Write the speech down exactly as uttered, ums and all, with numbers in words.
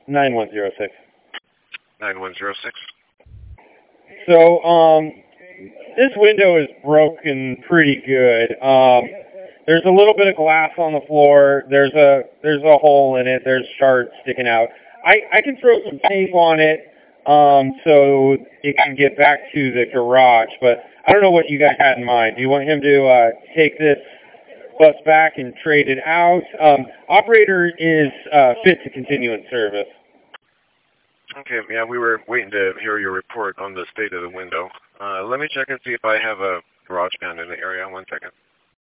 nine one zero six. nine one zero six. So, um, this window is broken pretty good. Um, there's a little bit of glass on the floor. There's a there's a hole in it. There's shards sticking out. I, I can throw some tape on it um, so it can get back to the garage, but I don't know what you guys had in mind. Do you want him to uh, take this bus back and trade it out? Um, operator is uh, fit to continue in service. Okay, yeah, we were waiting to hear your report on the state of the window. Uh, let me check and see if I have a garage band in the area. One second.